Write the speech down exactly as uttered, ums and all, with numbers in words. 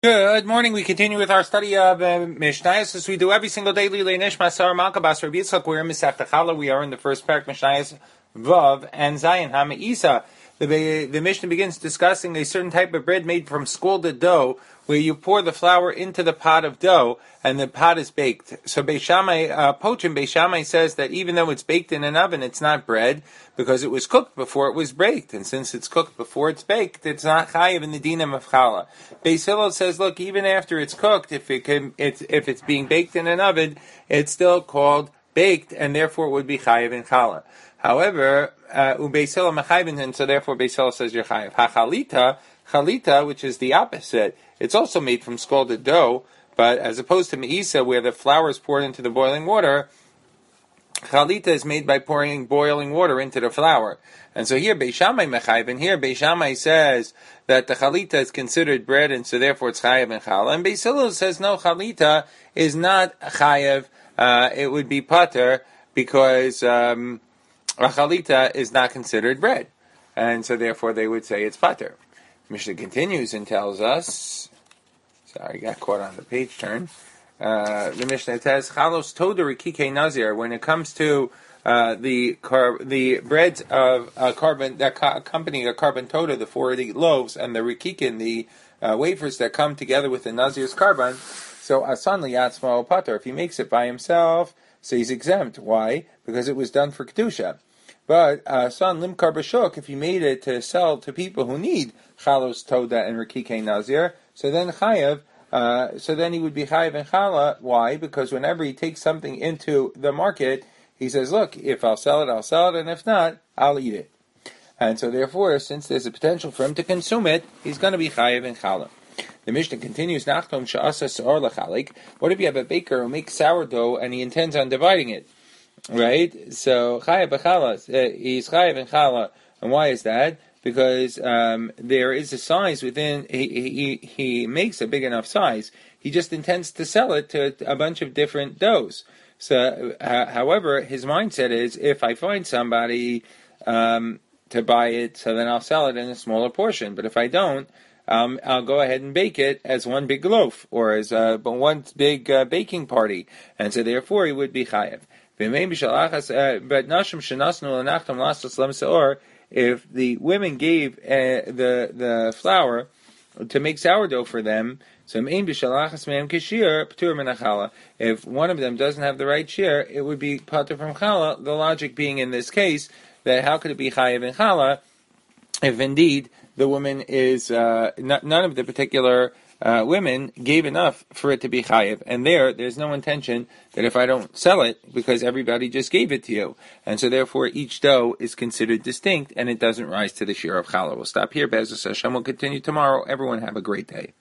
Good morning. We continue with our study of uh, Mishnayos as we do every single day. Lilei Nishma Sar Malkabas Rabbi Yitzchak. We're in Masechta Chala. We are in the first parak Mishnayos Vav and Zayin Ha'Meisa. The the Mishnah begins discussing a certain type of bread made from scalded dough, where you pour the flour into the pot of dough and the pot is baked. So Beis Shammai, uh, Pochim Beis Shammai says that even though it's baked in an oven, it's not bread because it was cooked before it was baked, and since it's cooked before it's baked, it's not chayiv in the dinam of challah. Beis Hillel says, look, even after it's cooked, if it can, it's if it's being baked in an oven, it's still called baked, and therefore it would be chayiv in challah. However, uh, Beis Hillel mechayivin, and so therefore Beis Hillel says you're chayiv. Hachalita, chalita, which is the opposite, it's also made from scalded dough, but as opposed to meisa, where the flour is poured into the boiling water, chalita is made by pouring boiling water into the flour. And so here, Beis Shammai mechayiv, and here Beis Shammai says that the chalita is considered bread, and so therefore it's chayiv and challah. And Beis Hillel says no, chalita is not chayiv, uh, it would be pater, because um, a chalita is not considered bread. And so therefore they would say it's pater. Mishnah continues and tells us, sorry, got caught on the page turn. Uh, the Mishnah says, "Chalos toda rikike nazir." When it comes to uh, the car- the breads of uh, carbon that co- accompany a carbon toda, the forty loaves, and the rikikin, the uh, wafers that come together with the nazir's carbon. So asan liyatzma pater. If he makes it by himself, so he's exempt. Why? Because it was done for kedusha. But asan limkar b'shuk, if he made it to sell to people who need chalos toda and rikike nazir, so then chayav. Uh, so then he would be chayiv and challah. Why? Because whenever he takes something into the market, he says, look, if I'll sell it, I'll sell it, and if not, I'll eat it. And so therefore, since there's a potential for him to consume it, he's going to be chayiv and challah. The Mishnah continues, Nachtom she'asa se'or l'chalik. What if you have a baker who makes sourdough and he intends on dividing it? Right? So chayiv and challah, he's chayiv and challah. And why is that? Because um, there is a size within, he, he he makes a big enough size. He just intends to sell it to a bunch of different doughs. So, uh, however, his mindset is, if I find somebody um, to buy it, so then I'll sell it in a smaller portion. But if I don't, um, I'll go ahead and bake it as one big loaf, or as uh, one big uh, baking party. And so therefore he would be chayev. But nashim shenasnu l'nachtam lastos lem seor, if the women gave uh, the the flour to make sourdough for them, so if one of them doesn't have the right share, it would be pater from challah. The logic being in this case that how could it be chayiv in challah if indeed the woman is uh, n- none of the particular Uh, women gave enough for it to be chayiv, and there, there's no intention that if I don't sell it, because everybody just gave it to you, and so therefore each dough is considered distinct, and it doesn't rise to the share of challah. We'll stop here. Be'ezus Hashem will continue tomorrow. Everyone have a great day.